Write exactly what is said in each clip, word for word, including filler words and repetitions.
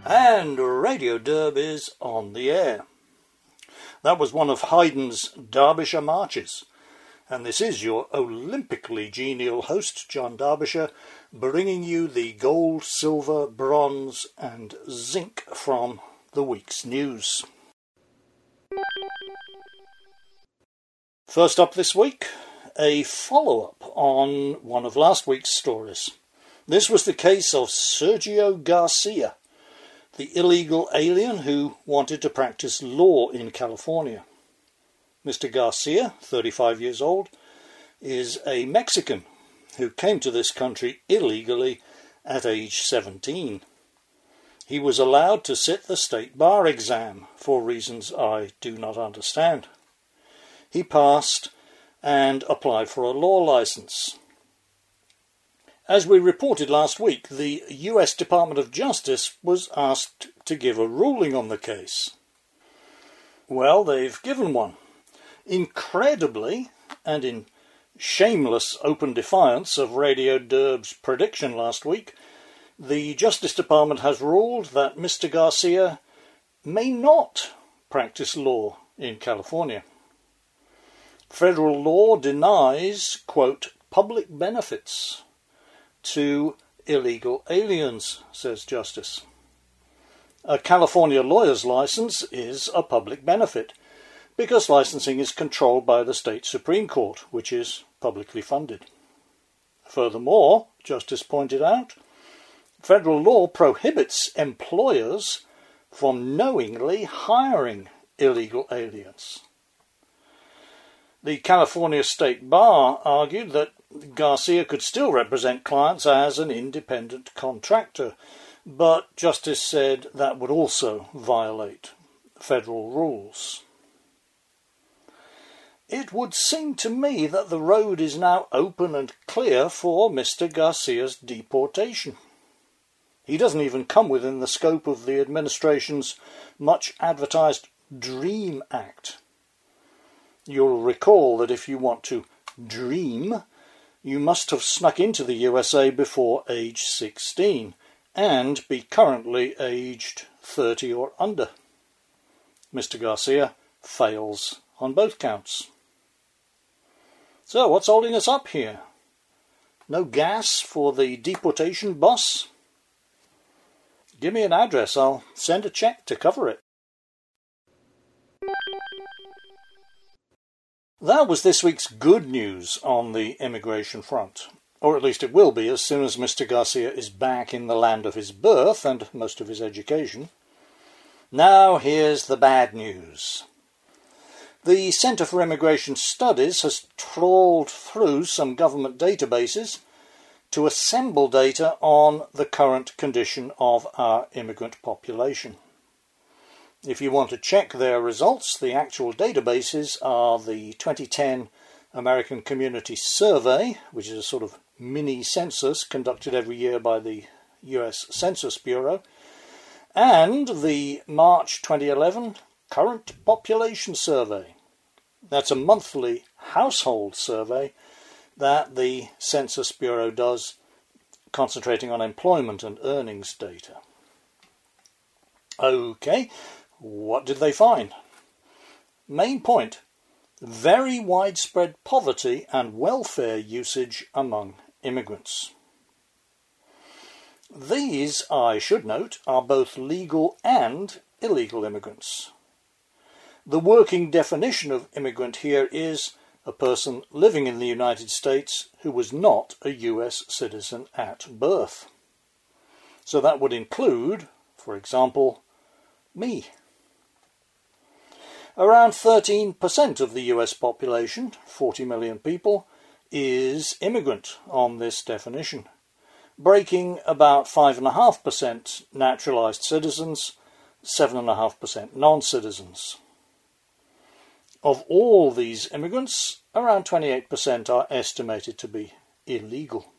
And Radio Derb is on the air. That was one of Haydn's Derbyshire marches. And this is your Olympically genial host, John Derbyshire, bringing you the gold, silver, bronze and zinc from the week's news. First up this week, a follow-up on one of last week's stories. This was the case of Sergio Garcia, the illegal alien who wanted to practice law in California. Mister Garcia, thirty-five years old, is a Mexican who came to this country illegally at age seventeen. He was allowed to sit the state bar exam for reasons I do not understand. He passed and applied for a law license. As we reported last week, the U S Department of Justice was asked to give a ruling on the case. Well, they've given one. Incredibly, and in shameless open defiance of Radio Derb's prediction last week, the Justice Department has ruled that Mister Garcia may not practice law in California. Federal law denies, quote, public benefits to illegal aliens, says Justice. A California lawyer's license is a public benefit because licensing is controlled by the state Supreme Court, which is publicly funded. Furthermore, Justice pointed out, federal law prohibits employers from knowingly hiring illegal aliens. The California State Bar argued that Garcia could still represent clients as an independent contractor, but Justice said that would also violate federal rules. It would seem to me that the road is now open and clear for Mister Garcia's deportation. He doesn't even come within the scope of the administration's much-advertised DREAM Act. You'll recall that if you want to dream, you must have snuck into the U S A before age sixteen and be currently aged thirty or under. Mister Garcia fails on both counts. So what's holding us up here? No gas for the deportation boss? Give me an address, I'll send a check to cover it. That was this week's good news on the immigration front. Or at least it will be as soon as Mister Garcia is back in the land of his birth and most of his education. Now here's the bad news. The Centre for Immigration Studies has trawled through some government databases to assemble data on the current condition of our immigrant population. If you want to check their results, the actual databases are the twenty ten American Community Survey, which is a sort of mini census conducted every year by the U S Census Bureau, and the March twenty eleven Current Population Survey. That's a monthly household survey that the Census Bureau does, concentrating on employment and earnings data. Okay, what did they find? Main point, very widespread poverty and welfare usage among immigrants. These, I should note, are both legal and illegal immigrants. The working definition of immigrant here is a person living in the United States who was not a U S citizen at birth. So that would include, for example, me. Around thirteen percent of the U S population, forty million people, is immigrant on this definition, breaking about five point five percent naturalised citizens, seven point five percent non-citizens. Of all these immigrants, around twenty-eight percent are estimated to be illegal.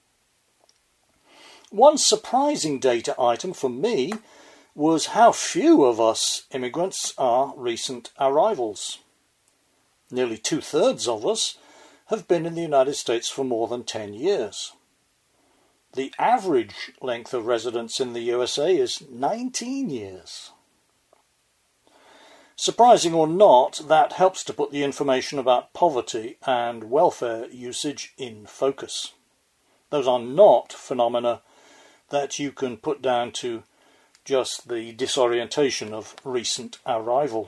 One surprising data item for me was how few of us immigrants are recent arrivals. Nearly two-thirds of us have been in the United States for more than ten years. The average length of residence in the U S A is nineteen years. Surprising or not, that helps to put the information about poverty and welfare usage in focus. Those are not phenomena that you can put down to just the disorientation of recent arrival.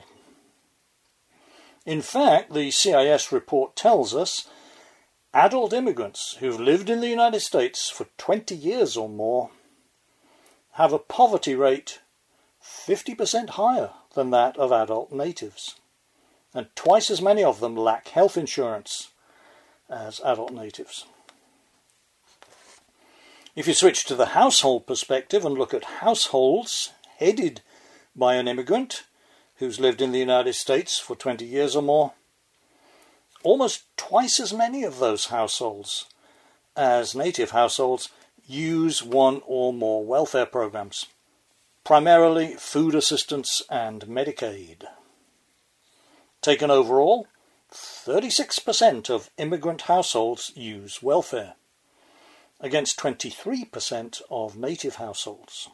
In fact, the C I S report tells us adult immigrants who've lived in the United States for twenty years or more have a poverty rate fifty percent higher than that of adult natives, and twice as many of them lack health insurance as adult natives. If you switch to the household perspective and look at households headed by an immigrant who's lived in the United States for twenty years or more, almost twice as many of those households as native households use one or more welfare programs, primarily food assistance and Medicaid. Taken overall, thirty-six percent of immigrant households use welfare, against twenty-three percent of native households.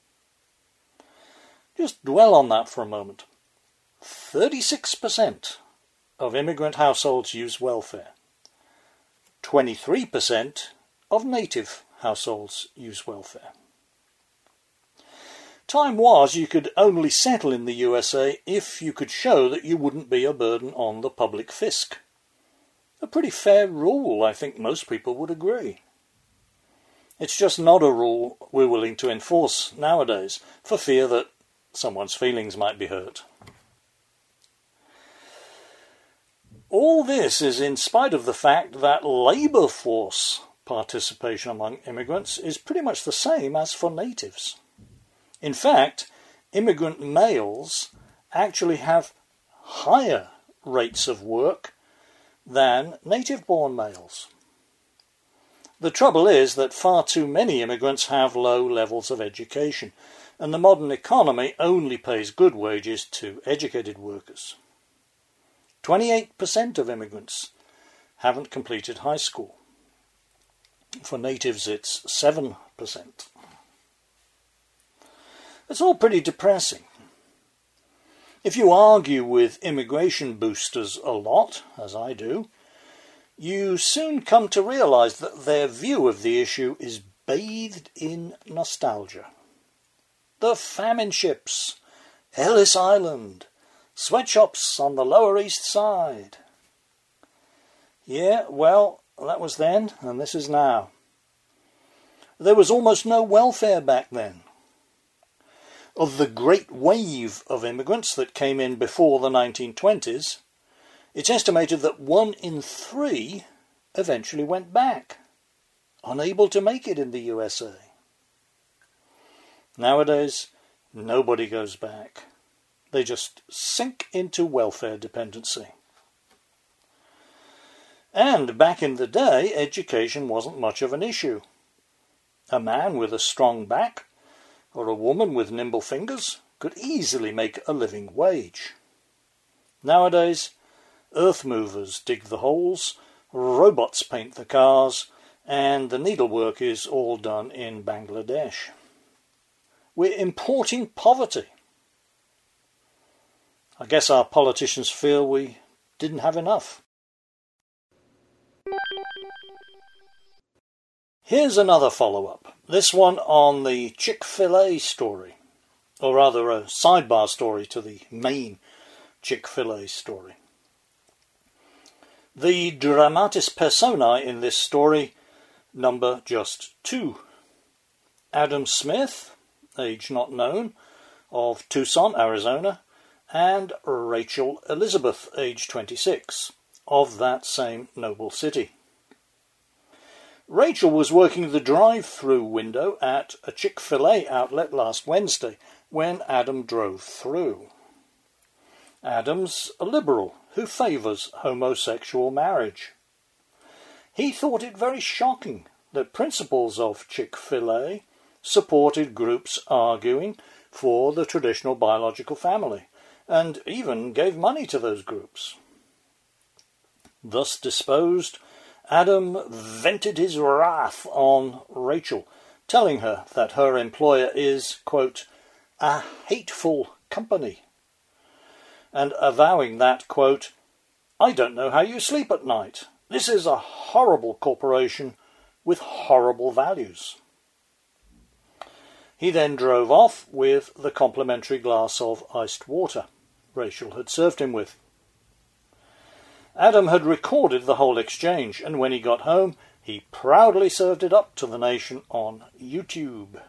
Just dwell on that for a moment. thirty-six percent of immigrant households use welfare. twenty-three percent of native households use welfare. Time was you could only settle in the U S A if you could show that you wouldn't be a burden on the public fisc. A pretty fair rule, I think most people would agree. It's just not a rule we're willing to enforce nowadays, for fear that someone's feelings might be hurt. All this is in spite of the fact that labour force participation among immigrants is pretty much the same as for natives. In fact, immigrant males actually have higher rates of work than native-born males. The trouble is that far too many immigrants have low levels of education, and the modern economy only pays good wages to educated workers. twenty-eight percent of immigrants haven't completed high school. For natives, it's seven percent. It's all pretty depressing. If you argue with immigration boosters a lot, as I do, you soon come to realise that their view of the issue is bathed in nostalgia. The famine ships, Ellis Island, sweatshops on the Lower East Side. Yeah, well, that was then, and this is now. There was almost no welfare back then. Of the great wave of immigrants that came in before the nineteen twenties, it's estimated that one in three eventually went back, unable to make it in the U S A. Nowadays, nobody goes back. They just sink into welfare dependency. And back in the day, education wasn't much of an issue. A man with a strong back, or a woman with nimble fingers, could easily make a living wage. Nowadays, earth movers dig the holes, robots paint the cars, and the needlework is all done in Bangladesh. We're importing poverty. I guess our politicians feel we didn't have enough. Here's another follow-up, this one on the Chick-fil-A story, or rather a sidebar story to the main Chick-fil-A story. The dramatis personae in this story number just two. Adam Smith, age not known, of Tucson, Arizona, and Rachel Elizabeth, age twenty-six, of that same noble city. Rachel was working the drive-through window at a Chick-fil-A outlet last Wednesday when Adam drove through. Adam's a liberal who favours homosexual marriage. He thought it very shocking that principals of Chick-fil-A supported groups arguing for the traditional biological family, and even gave money to those groups. Thus disposed, Adam vented his wrath on Rachel, telling her that her employer is, quote, a hateful company, and avowing that, quote, I don't know how you sleep at night. This is a horrible corporation with horrible values. He then drove off with the complimentary glass of iced water Rachel had served him with. Adam had recorded the whole exchange, and when he got home, he proudly served it up to the nation on YouTube.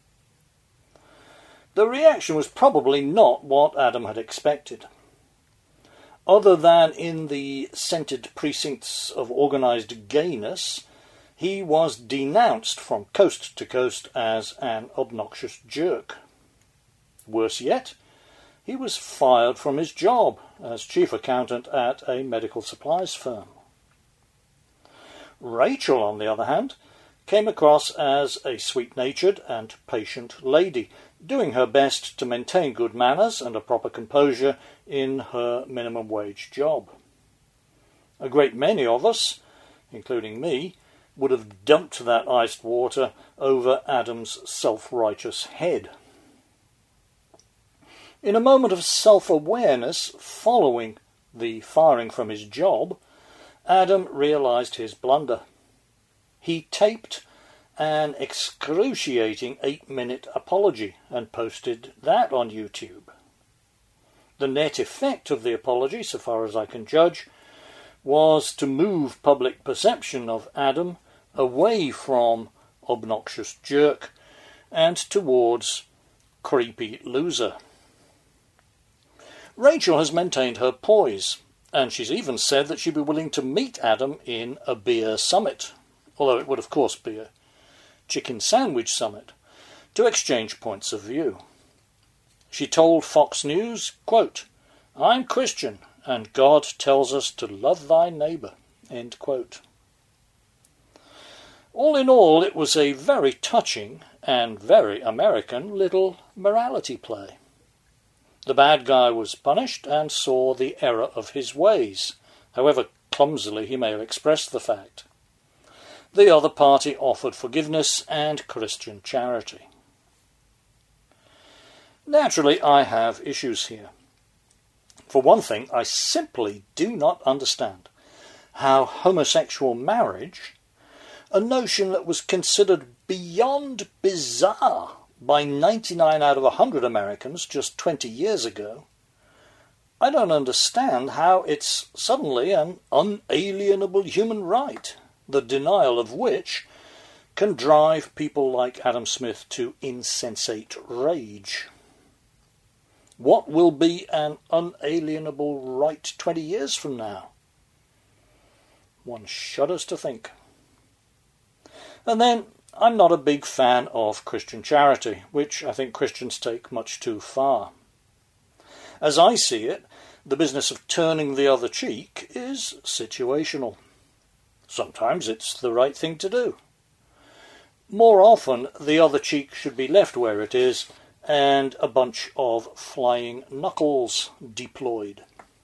The reaction was probably not what Adam had expected. Other than in the scented precincts of organised gayness, he was denounced from coast to coast as an obnoxious jerk. Worse yet, he was fired from his job as chief accountant at a medical supplies firm. Rachel, on the other hand, came across as a sweet-natured and patient lady, doing her best to maintain good manners and a proper composure in her minimum wage job. A great many of us, including me, would have dumped that iced water over Adam's self-righteous head. In a moment of self-awareness following the firing from his job, Adam realised his blunder. He taped an excruciating eight-minute apology and posted that on YouTube. The net effect of the apology, so far as I can judge, was to move public perception of Adam away from obnoxious jerk and towards creepy loser. Rachel has maintained her poise, and she's even said that she'd be willing to meet Adam in a beer summit, although it would of course be a chicken sandwich summit, to exchange points of view. She told Fox News, quote, I'm Christian, and God tells us to love thy neighbour, end quote. All in all, it was a very touching and very American little morality play. The bad guy was punished and saw the error of his ways, however clumsily he may have expressed the fact. The other party offered forgiveness and Christian charity. Naturally, I have issues here. For one thing, I simply do not understand how homosexual marriage, a notion that was considered beyond bizarre by ninety-nine out of one hundred Americans just twenty years ago, I don't understand how it's suddenly an unalienable human right, the denial of which can drive people like Adam Smith to insensate rage. What will be an unalienable right twenty years from now? One shudders to think. And then, I'm not a big fan of Christian charity, which I think Christians take much too far. As I see it, the business of turning the other cheek is situational. Sometimes it's the right thing to do. More often, the other cheek should be left where it is, and a bunch of flying knuckles deployed.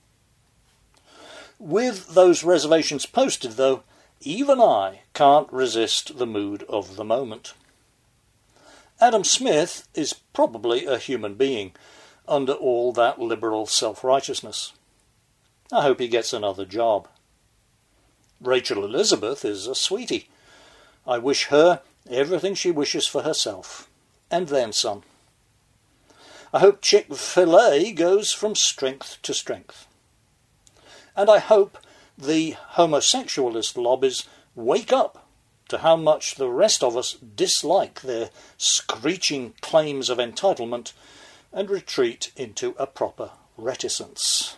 With those reservations posted, though, even I can't resist the mood of the moment. Adam Smith is probably a human being, under all that liberal self-righteousness. I hope he gets another job. Rachel Elizabeth is a sweetie. I wish her everything she wishes for herself, and then some. I hope Chick-fil-A goes from strength to strength. And I hope the homosexualist lobbies wake up to how much the rest of us dislike their screeching claims of entitlement and retreat into a proper reticence.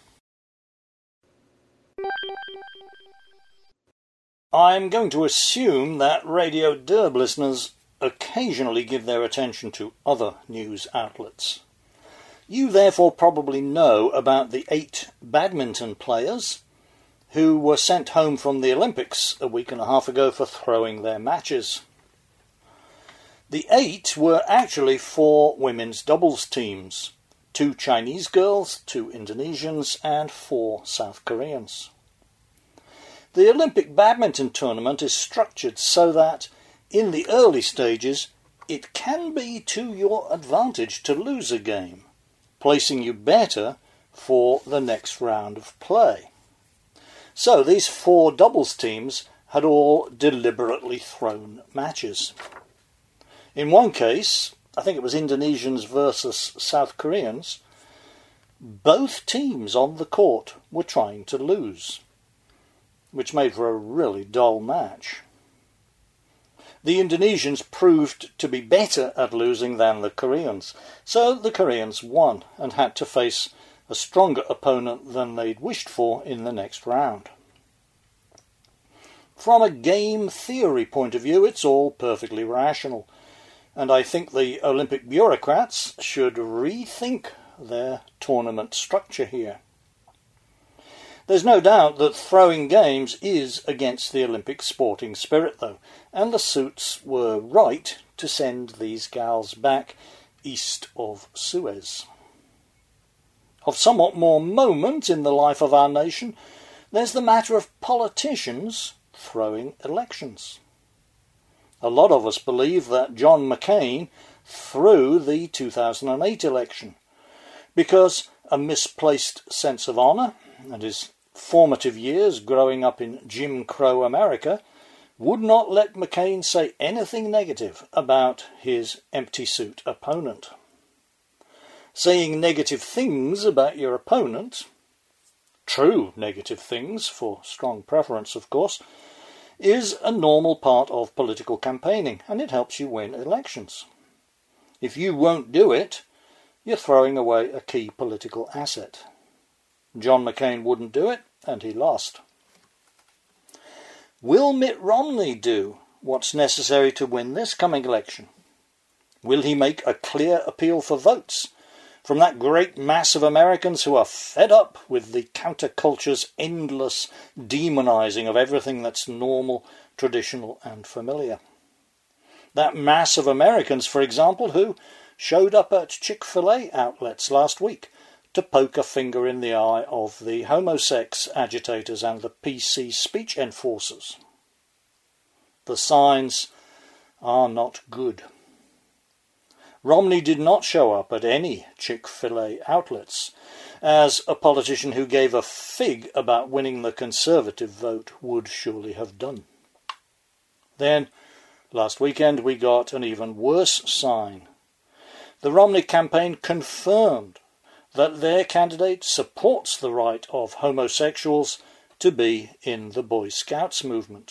I'm going to assume that Radio Derb listeners occasionally give their attention to other news outlets. You therefore probably know about the eight badminton players who were sent home from the Olympics a week and a half ago for throwing their matches. The eight were actually four women's doubles teams, two Chinese girls, two Indonesians, and four South Koreans. The Olympic badminton tournament is structured so that, in the early stages, it can be to your advantage to lose a game, placing you better for the next round of play. So these four doubles teams had all deliberately thrown matches. In one case, I think it was Indonesians versus South Koreans, both teams on the court were trying to lose, which made for a really dull match. The Indonesians proved to be better at losing than the Koreans, so the Koreans won and had to face a stronger opponent than they'd wished for in the next round. From a game theory point of view, it's all perfectly rational, and I think the Olympic bureaucrats should rethink their tournament structure here. There's no doubt that throwing games is against the Olympic sporting spirit, though, and the suits were right to send these gals back east of Suez. Of somewhat more moment in the life of our nation, there's the matter of politicians throwing elections. A lot of us believe that John McCain threw the two thousand eight election because a misplaced sense of honour and his formative years growing up in Jim Crow America would not let McCain say anything negative about his empty suit opponent. Saying negative things about your opponent, true negative things for strong preference of course, is a normal part of political campaigning, and it helps you win elections. If you won't do it, you're throwing away a key political asset. John McCain wouldn't do it, and he lost. Will Mitt Romney do what's necessary to win this coming election? Will he make a clear appeal for votes from that great mass of Americans who are fed up with the counterculture's endless demonising of everything that's normal, traditional and familiar? That mass of Americans, for example, who showed up at Chick-fil-A outlets last week to poke a finger in the eye of the homosex agitators and the P C speech enforcers. The signs are not good. Romney did not show up at any Chick-fil-A outlets, as a politician who gave a fig about winning the Conservative vote would surely have done. Then, last weekend, we got an even worse sign. The Romney campaign confirmed that their candidate supports the right of homosexuals to be in the Boy Scouts movement.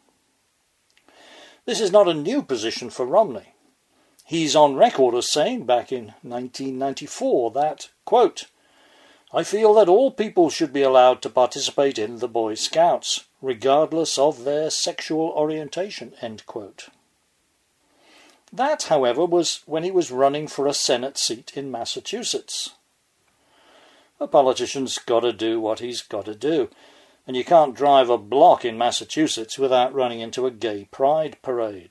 This is not a new position for Romney. He's on record as saying back in nineteen ninety-four that, quote, "I feel that all people should be allowed to participate in the Boy Scouts, regardless of their sexual orientation," end quote. That, however, was when he was running for a Senate seat in Massachusetts. A politician's got to do what he's got to do, and you can't drive a block in Massachusetts without running into a gay pride parade.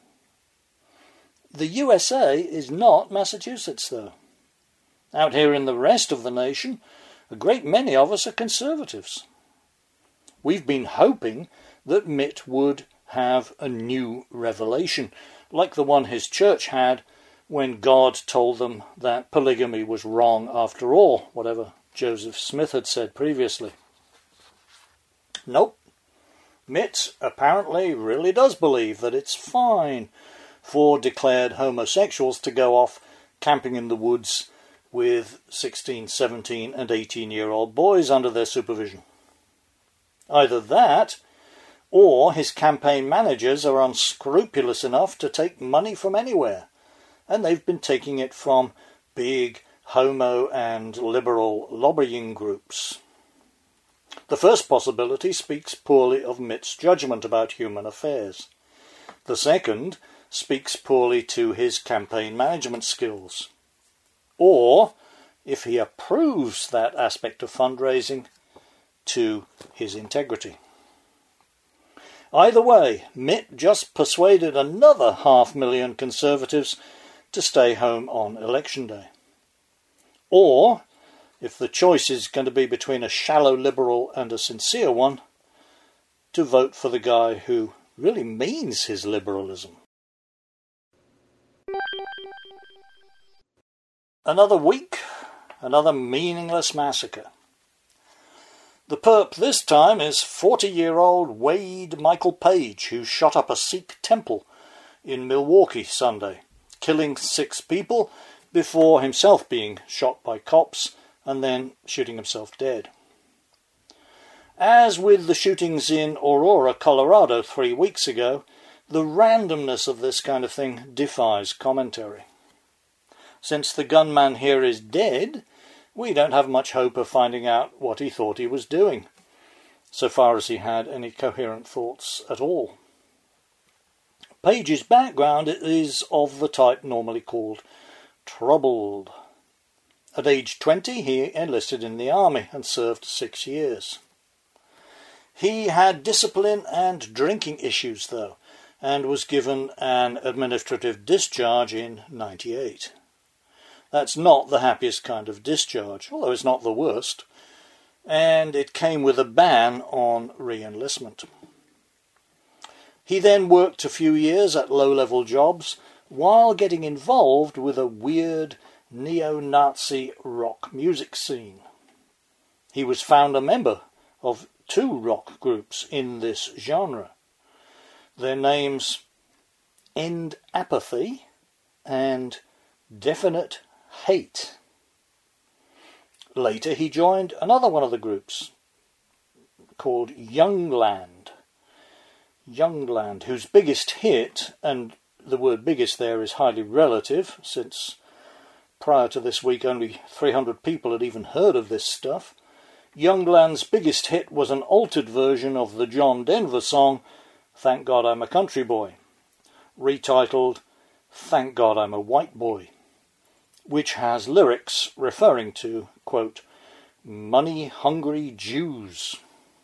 The U S A is not Massachusetts, though. Out here in the rest of the nation, a great many of us are conservatives. We've been hoping that Mitt would have a new revelation, like the one his church had when God told them that polygamy was wrong after all, whatever Joseph Smith had said previously. Nope. Mitt apparently really does believe that it's fine for declared homosexuals to go off camping in the woods with sixteen, seventeen and eighteen-year-old boys under their supervision. Either that, or his campaign managers are unscrupulous enough to take money from anywhere, and they've been taking it from big homo and liberal lobbying groups. The first possibility speaks poorly of Mitt's judgment about human affairs. The second speaks poorly to his campaign management skills. Or, if he approves that aspect of fundraising, to his integrity. Either way, Mitt just persuaded another half million Conservatives to stay home on election day. Or, if the choice is going to be between a shallow liberal and a sincere one, to vote for the guy who really means his liberalism. Another week, another meaningless massacre. The perp this time is forty-year-old Wade Michael Page, who shot up a Sikh temple in Milwaukee Sunday, killing six people before himself being shot by cops and then shooting himself dead. As with the shootings in Aurora, Colorado three weeks ago, the randomness of this kind of thing defies commentary. Since the gunman here is dead, we don't have much hope of finding out what he thought he was doing, so far as he had any coherent thoughts at all. Page's background is of the type normally called troubled. At age twenty, he enlisted in the army and served six years. He had discipline and drinking issues, though, and was given an administrative discharge in ninety-eight. That's not the happiest kind of discharge, although it's not the worst, and it came with a ban on re-enlistment. He then worked a few years at low-level jobs while getting involved with a weird neo-Nazi rock music scene. He was found a member of two rock groups in this genre. Their names End Apathy and Definite Hate. Later he joined another one of the groups called Youngland. Youngland, whose biggest hit, and the word biggest there is highly relative, since prior to this week only three hundred people had even heard of this stuff. Youngland's biggest hit was an altered version of the John Denver song Thank God I'm a Country Boy, retitled Thank God I'm a White Boy, which has lyrics referring to, quote, money-hungry Jews.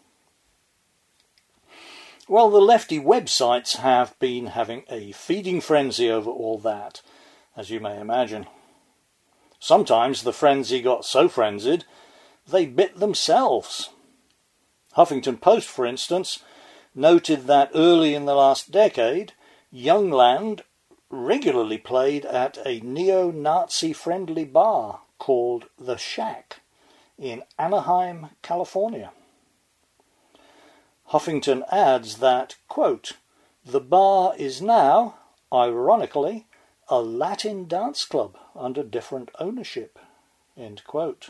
Well, the lefty websites have been having a feeding frenzy over all that, as you may imagine. Sometimes the frenzy got so frenzied, they bit themselves. Huffington Post, for instance, noted that early in the last decade, Youngland regularly played at a neo-Nazi-friendly bar called The Shack in Anaheim, California. Huffington adds that, quote, the bar is now, ironically, a Latin dance club under different ownership, end quote.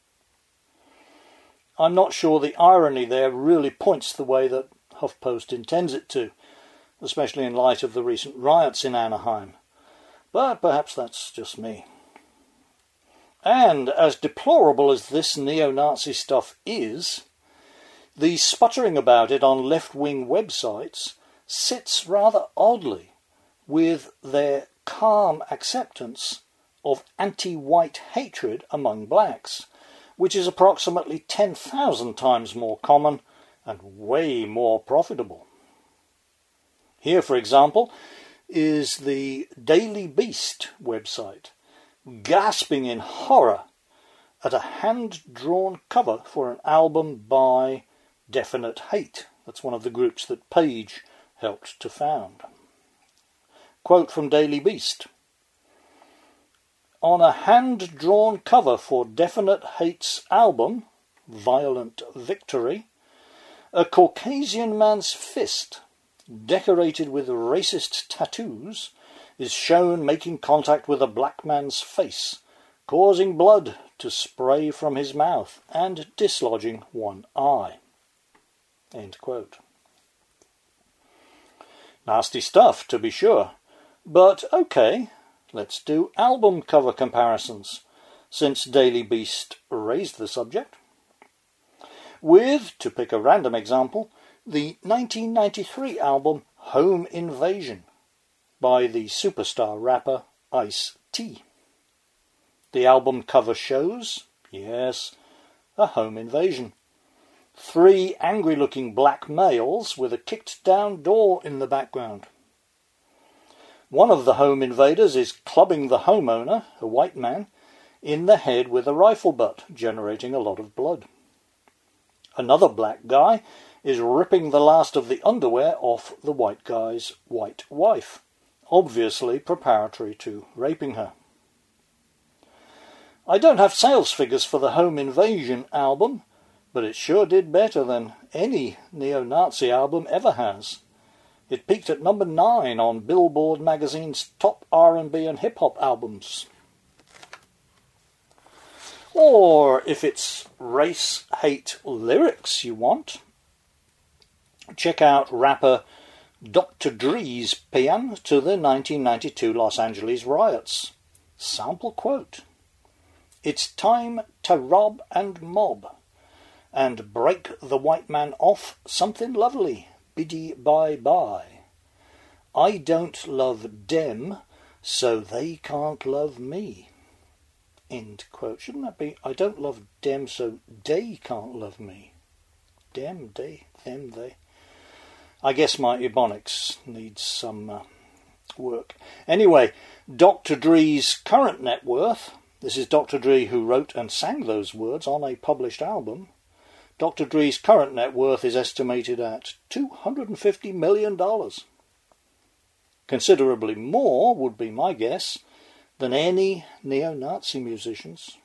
I'm not sure the irony there really points the way that HuffPost intends it to, especially in light of the recent riots in Anaheim. But perhaps that's just me. And as deplorable as this neo-Nazi stuff is, the sputtering about it on left-wing websites sits rather oddly with their calm acceptance of anti-white hatred among blacks, which is approximately ten thousand times more common and way more profitable. Here, for example, is the Daily Beast website, gasping in horror at a hand-drawn cover for an album by Definite Hate. That's one of the groups that Page helped to found. Quote from Daily Beast. On a hand-drawn cover for Definite Hate's album, Violent Victory, a Caucasian man's fist, decorated with racist tattoos, is shown making contact with a black man's face, causing blood to spray from his mouth and dislodging one eye. End quote. Nasty stuff, to be sure, but okay, let's do album cover comparisons, since Daily Beast raised the subject. With, to pick a random example, the nineteen ninety-three album Home Invasion by the superstar rapper Ice-T. The album cover shows, yes, a home invasion. Three angry-looking black males with a kicked-down door in the background. One of the home invaders is clubbing the homeowner, a white man, in the head with a rifle butt, generating a lot of blood. Another black guy is ripping the last of the underwear off the white guy's white wife, obviously preparatory to raping her. I don't have sales figures for the Home Invasion album, but it sure did better than any neo-Nazi album ever has. It peaked at number nine on Billboard magazine's top R and B and hip-hop albums. Or if it's race-hate lyrics you want, check out rapper Doctor Dre's paean to the nineteen ninety-two Los Angeles riots. Sample quote: "It's time to rob and mob, and break the white man off something lovely, biddy bye bye. I don't love dem, so they can't love me." End quote. Shouldn't that be, I don't love dem, so they can't love me? Dem, they, them, they. I guess my Ebonics needs some uh, work. Anyway, Doctor Dre's current net worth, this is Doctor Dre who wrote and sang those words on a published album. Doctor Dre's current net worth is estimated at two hundred fifty million dollars. Considerably more, would be my guess, than any neo-Nazi musicians.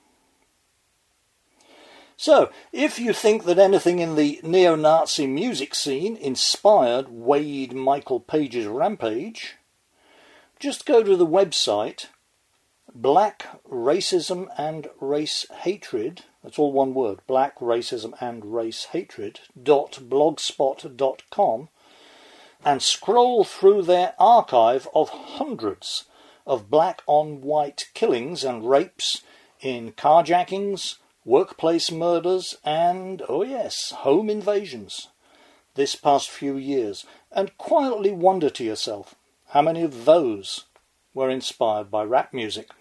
So, if you think that anything in the neo-Nazi music scene inspired Wade Michael Page's rampage, just go to the website Black Racism and Race Hatred, that's all one word, Black Racism and Race Hatred, dot blogspot dot com, and scroll through their archive of hundreds of black-on-white killings and rapes in carjackings, workplace murders, and, oh yes, home invasions this past few years, and quietly wonder to yourself how many of those were inspired by rap music.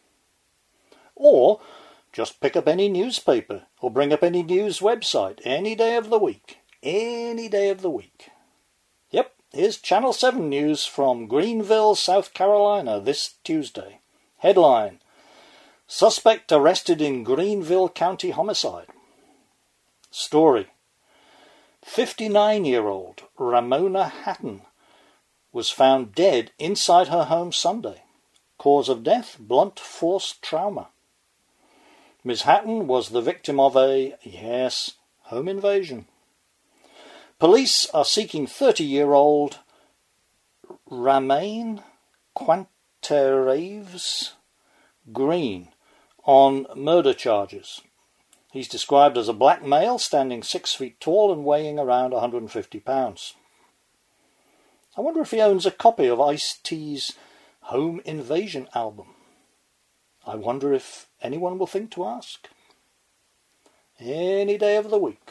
Or just pick up any newspaper or bring up any news website any day of the week. Any day of the week. Yep, here's Channel seven news from Greenville, South Carolina this Tuesday. Headline: Suspect arrested in Greenville County homicide. Story: fifty-nine-year-old Ramona Hatton was found dead inside her home Sunday. Cause of death: blunt force trauma. Miz Hatton was the victim of a, yes, home invasion. Police are seeking thirty-year-old Ramain Quantereves Green on murder charges. He's described as a black male standing six feet tall and weighing around one hundred fifty pounds. I wonder if he owns a copy of Ice-T's Home Invasion album. I wonder if anyone will think to ask. Any day of the week.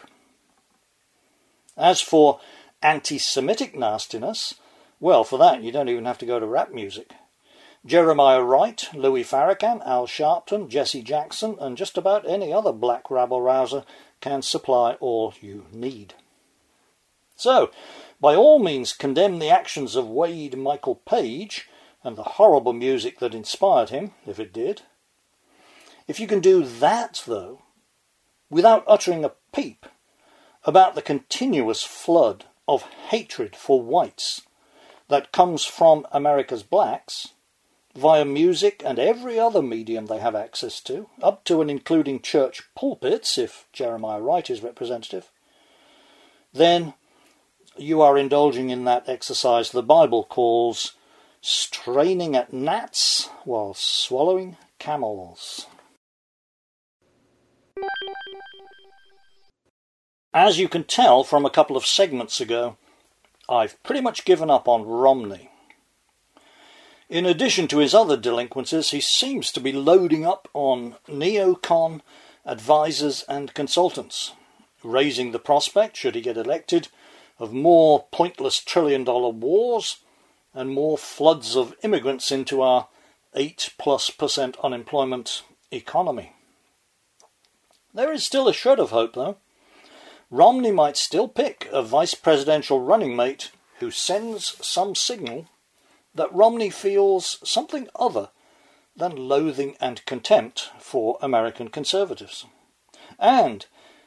As for anti-Semitic nastiness, well, for that you don't even have to go to rap music. Jeremiah Wright, Louis Farrakhan, Al Sharpton, Jesse Jackson, and just about any other black rabble-rouser can supply all you need. So, by all means condemn the actions of Wade Michael Page and the horrible music that inspired him, if it did. If you can do that, though, without uttering a peep about the continuous flood of hatred for whites that comes from America's blacks, via music and every other medium they have access to, up to and including church pulpits, if Jeremiah Wright is representative, then you are indulging in that exercise the Bible calls straining at gnats while swallowing camels. As you can tell from a couple of segments ago, I've pretty much given up on Romney. In addition to his other delinquencies, he seems to be loading up on neocon advisors and consultants, raising the prospect, should he get elected, of more pointless trillion-dollar wars and more floods of immigrants into our eight plus percent unemployment economy. There is still a shred of hope, though. Romney might still pick a vice presidential running mate who sends some signal that Romney feels something other than loathing and contempt for American conservatives. And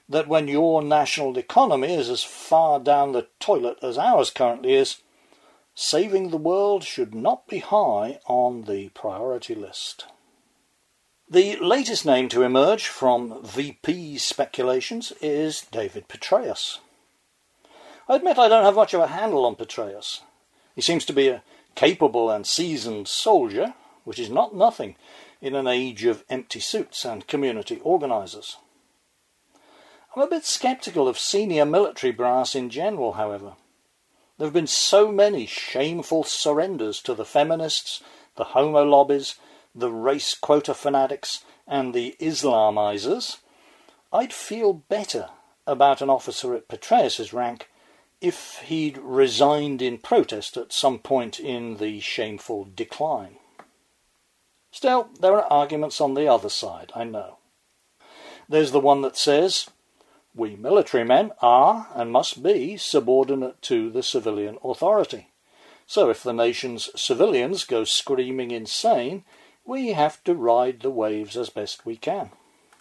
that when your national economy is as far down the toilet as ours currently is, saving the world should not be high on the priority list. The latest name to emerge from V P speculations is David Petraeus. I admit I don't have much of a handle on Petraeus. He seems to be a capable and seasoned soldier, which is not nothing in an age of empty suits and community organisers. I'm a bit sceptical of senior military brass in general, however. There have been so many shameful surrenders to the feminists, the homo lobbies, the race quota fanatics, and the Islamizers. I'd feel better about an officer at Petraeus's rank if he'd resigned in protest at some point in the shameful decline. Still, there are arguments on the other side, I know. There's the one that says, we military men are and must be subordinate to the civilian authority. So if the nation's civilians go screaming insane, we have to ride the waves as best we can.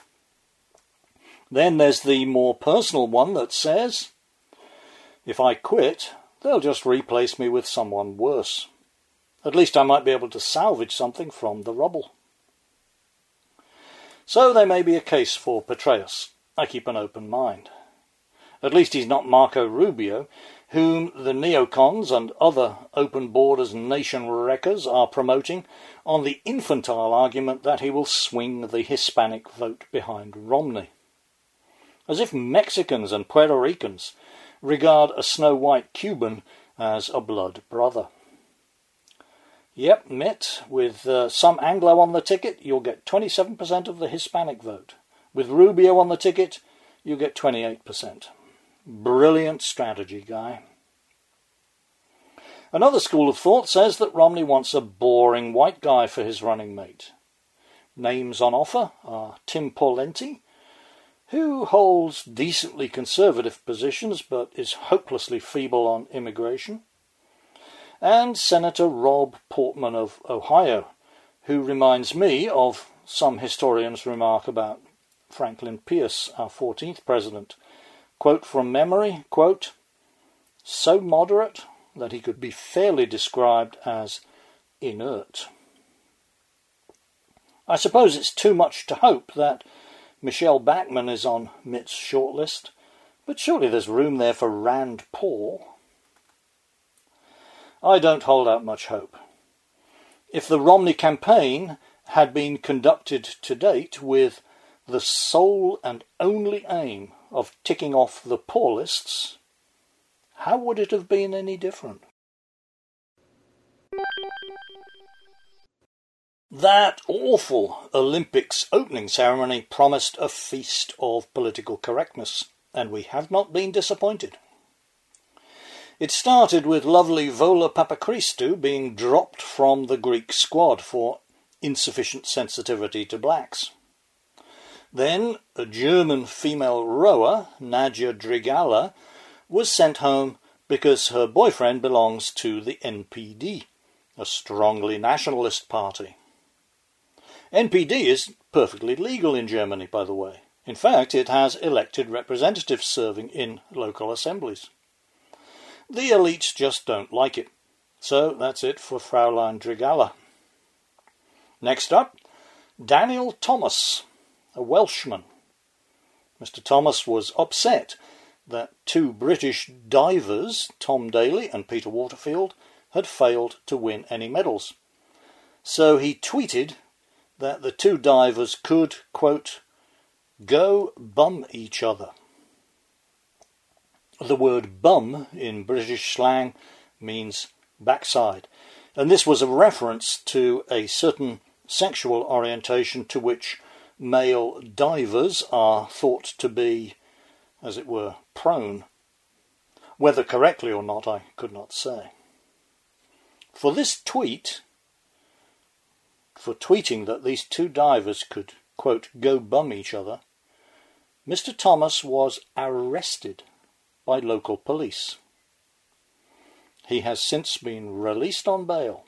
Then there's the more personal one that says, if I quit, they'll just replace me with someone worse. At least I might be able to salvage something from the rubble. So there may be a case for Petraeus. I keep an open mind. At least he's not Marco Rubio, whom the neocons and other open borders nation wreckers are promoting on the infantile argument that he will swing the Hispanic vote behind Romney. As if Mexicans and Puerto Ricans regard a snow-white Cuban as a blood brother. Yep, Mitt, with uh, some Anglo on the ticket, you'll get twenty-seven percent of the Hispanic vote. With Rubio on the ticket, you get twenty-eight percent. Brilliant strategy, guy. Another school of thought says that Romney wants a boring white guy for his running mate. Names on offer are Tim Pawlenty, who holds decently conservative positions but is hopelessly feeble on immigration, and Senator Rob Portman of Ohio, who reminds me of some historians' remark about Franklin Pierce, our fourteenth president. Quote from memory, quote, so moderate that he could be fairly described as inert. I suppose it's too much to hope that Michelle Bachmann is on Mitt's shortlist, but surely there's room there for Rand Paul. I don't hold out much hope. If the Romney campaign had been conducted to date with the sole and only aim of ticking off the poor lists, how would it have been any different? That awful Olympics opening ceremony promised a feast of political correctness, and we have not been disappointed. It started with lovely Vola Papachristou being dropped from the Greek squad for insufficient sensitivity to blacks. Then a German female rower, Nadia Drigala, was sent home because her boyfriend belongs to the N P D, a strongly nationalist party. N P D is perfectly legal in Germany, by the way. In fact, it has elected representatives serving in local assemblies. The elites just don't like it. So that's it for Fraulein Drigala. Next up, Daniel Thomas, a Welshman. Mister Thomas was upset that two British divers, Tom Daley and Peter Waterfield, had failed to win any medals. So he tweeted that the two divers could, quote, go bum each other. The word bum in British slang means backside, and this was a reference to a certain sexual orientation to which male divers are thought to be, as it were, prone. Whether correctly or not, I could not say. For this tweet, for tweeting that these two divers could, quote, go bum each other, Mister Thomas was arrested by local police. He has since been released on bail.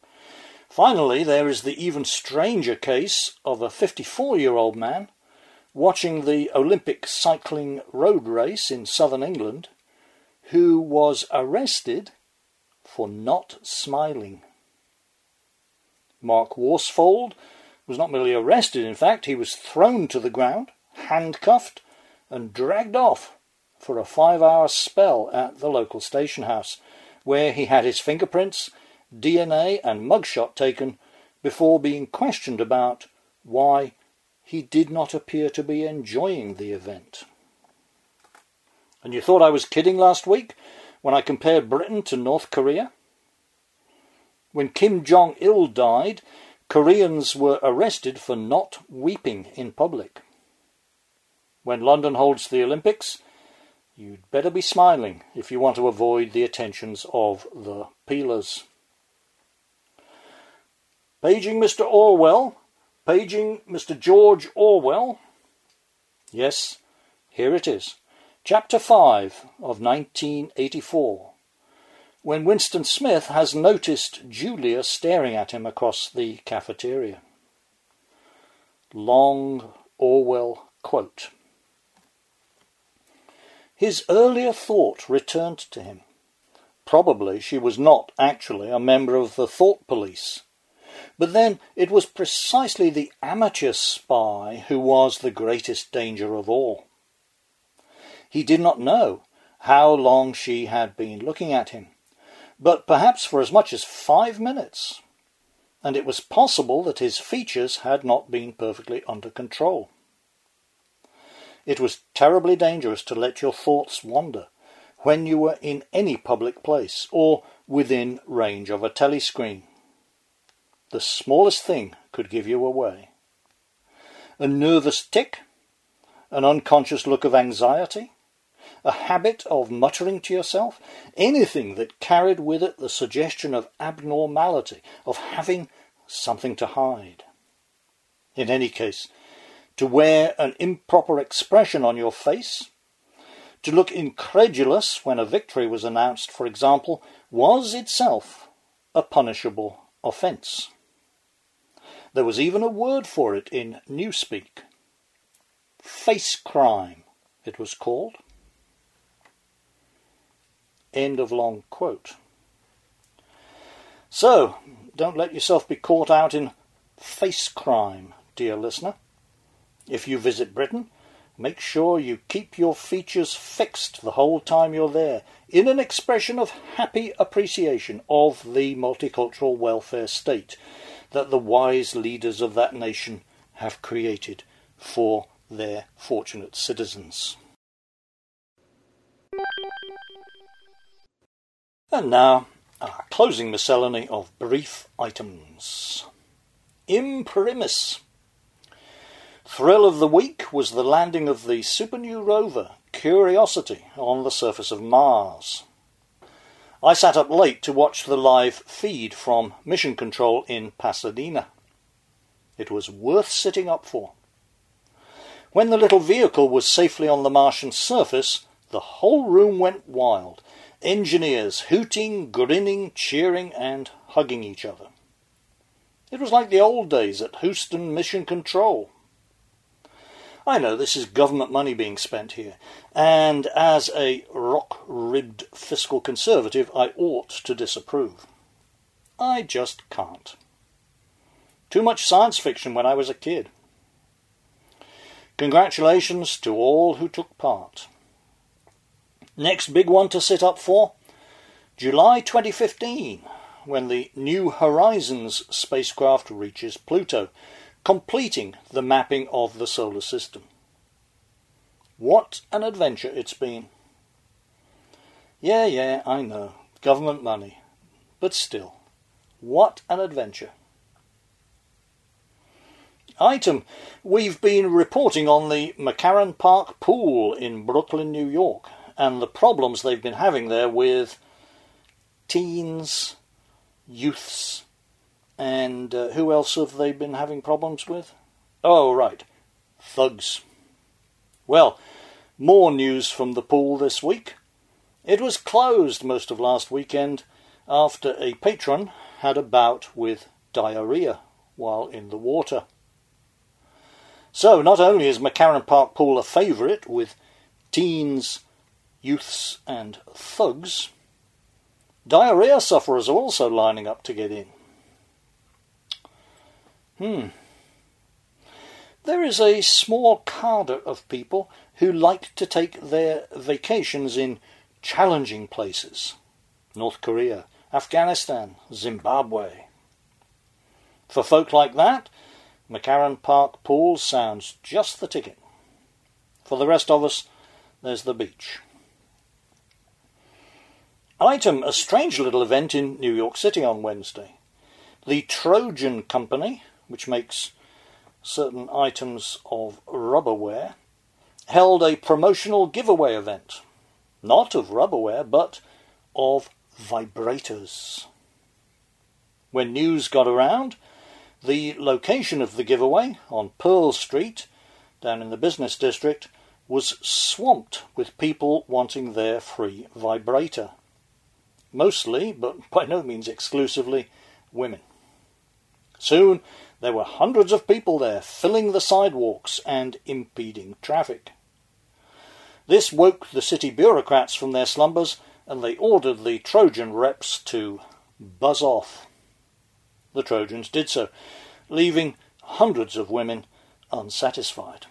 Finally, there is the even stranger case of a fifty-four-year-old man watching the Olympic cycling road race in southern England, who was arrested for not smiling. Mark Worsfold was not merely arrested, in fact, he was thrown to the ground, handcuffed, and dragged off for a five-hour spell at the local station house, where he had his fingerprints, D N A and mugshot taken before being questioned about why he did not appear to be enjoying the event. And you thought I was kidding last week when I compared Britain to North Korea? When Kim Jong-il died, Koreans were arrested for not weeping in public. When London holds the Olympics, you'd better be smiling if you want to avoid the attentions of the peelers. Paging Mister Orwell, paging Mister George Orwell. Yes, here it is. Chapter five of nineteen eighty-four. When Winston Smith has noticed Julia staring at him across the cafeteria. Long Orwell quote. His earlier thought returned to him. Probably she was not actually a member of the thought police. But then it was precisely the amateur spy who was the greatest danger of all. He did not know how long she had been looking at him, but perhaps for as much as five minutes, and it was possible that his features had not been perfectly under control. It was terribly dangerous to let your thoughts wander when you were in any public place or within range of a telescreen. The smallest thing could give you away. A nervous tic, an unconscious look of anxiety, a habit of muttering to yourself, anything that carried with it the suggestion of abnormality, of having something to hide. In any case, to wear an improper expression on your face, to look incredulous when a victory was announced, for example, was itself a punishable offence. There was even a word for it in Newspeak. Face crime, it was called. End of long quote. So, don't let yourself be caught out in face crime, dear listener. If you visit Britain, make sure you keep your features fixed the whole time you're there, in an expression of happy appreciation of the multicultural welfare state that the wise leaders of that nation have created for their fortunate citizens. And now, our closing miscellany of brief items. Imprimis. Thrill of the week was the landing of the super new rover, Curiosity, on the surface of Mars. I sat up late to watch the live feed from Mission Control in Pasadena. It was worth sitting up for. When the little vehicle was safely on the Martian surface, the whole room went wild. Engineers hooting, grinning, cheering, and hugging each other. It was like the old days at Houston Mission Control. I know this is government money being spent here, and as a rock-ribbed fiscal conservative, I ought to disapprove. I just can't. Too much science fiction when I was a kid. Congratulations to all who took part. Next big one to sit up for, July twenty fifteen, when the New Horizons spacecraft reaches Pluto, completing the mapping of the solar system. What an adventure it's been. Yeah, yeah, I know, government money, but still, what an adventure. Item, we've been reporting on the McCarran Park pool in Brooklyn, New York, and the problems they've been having there with teens, youths, and uh, who else have they been having problems with? Oh, right, thugs. Well, more news from the pool this week. It was closed most of last weekend after a patron had a bout with diarrhea while in the water. So not only is McCarran Park Pool a favourite with teens, youths and thugs, diarrhea sufferers are also lining up to get in. Hmm. There is a small cadre of people who like to take their vacations in challenging places. North Korea, Afghanistan, Zimbabwe. For folk like that, McCarran Park Pool sounds just the ticket. For the rest of us, there's the beach. Item, a strange little event in New York City on Wednesday. The Trojan Company, which makes certain items of rubberware, held a promotional giveaway event. Not of rubberware, but of vibrators. When news got around, the location of the giveaway on Pearl Street, down in the business district, was swamped with people wanting their free vibrator. Mostly, but by no means exclusively, women. Soon there were hundreds of people there, filling the sidewalks and impeding traffic. This woke the city bureaucrats from their slumbers, and they ordered the Trojan reps to buzz off. The Trojans did so, leaving hundreds of women unsatisfied.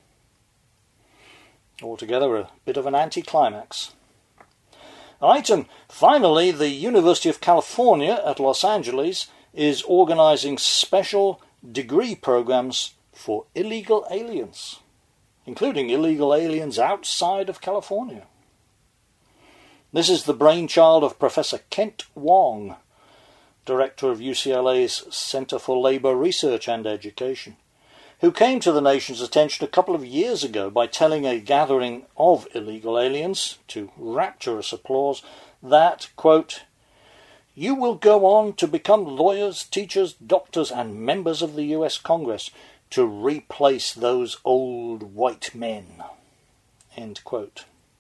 Altogether a bit of an anticlimax. Item, finally, the University of California at Los Angeles is organising special degree programs for illegal aliens, including illegal aliens outside of California. This is the brainchild of Professor Kent Wong, director of U C L A's Center for Labor Research and Education, who came to the nation's attention a couple of years ago by telling a gathering of illegal aliens, to rapturous applause, that, quote, "You will go on to become lawyers, teachers, doctors, and members of the U S Congress to replace those old white men." End quote.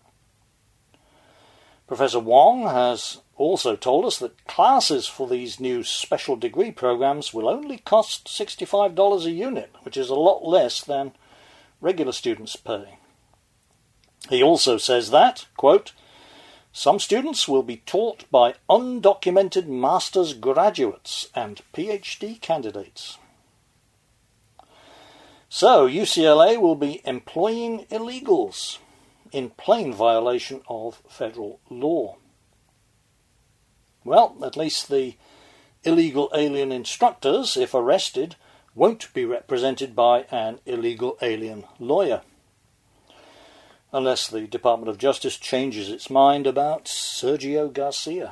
Professor Wong has also told us that classes for these new special degree programs will only cost sixty-five dollars a unit, which is a lot less than regular students pay. He also says that, quote, "Some students will be taught by undocumented master's graduates and P H D candidates." So U C L A will be employing illegals in plain violation of federal law. Well, at least the illegal alien instructors, if arrested, won't be represented by an illegal alien lawyer. Unless the Department of Justice changes its mind about Sergio Garcia.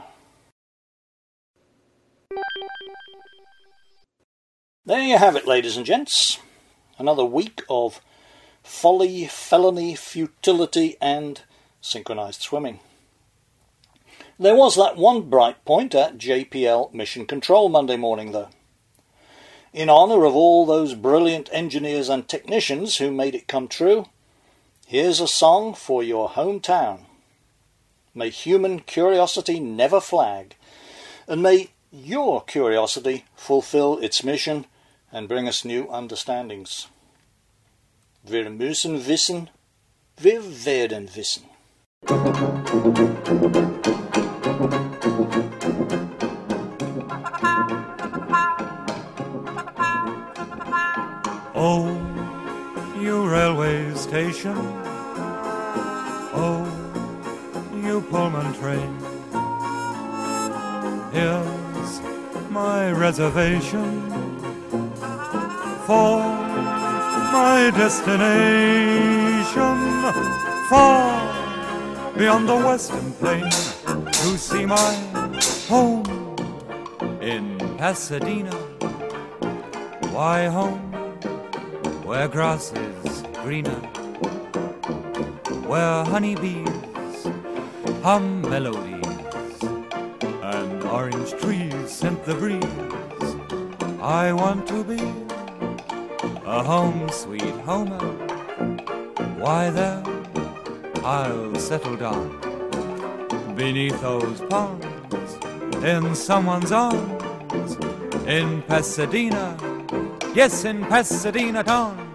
There you have it, ladies and gents. Another week of folly, felony, futility, and synchronized swimming. There was that one bright point at J P L Mission Control Monday morning, though. In honour of all those brilliant engineers and technicians who made it come true, here's a song for your hometown. May human curiosity never flag, and may your curiosity fulfill its mission and bring us new understandings. Wir müssen wissen, wir werden wissen. Oh, you railway station. Oh, you Pullman train. Here's my reservation for my destination, far beyond the western plain, to see my home in Pasadena. Why home? Where grass is greener, where honeybees hum melodies, and orange trees scent the breeze. I want to be a home sweet homer. Why there I'll settle down, beneath those palms, in someone's arms, in Pasadena. Yes, in Pasadena town.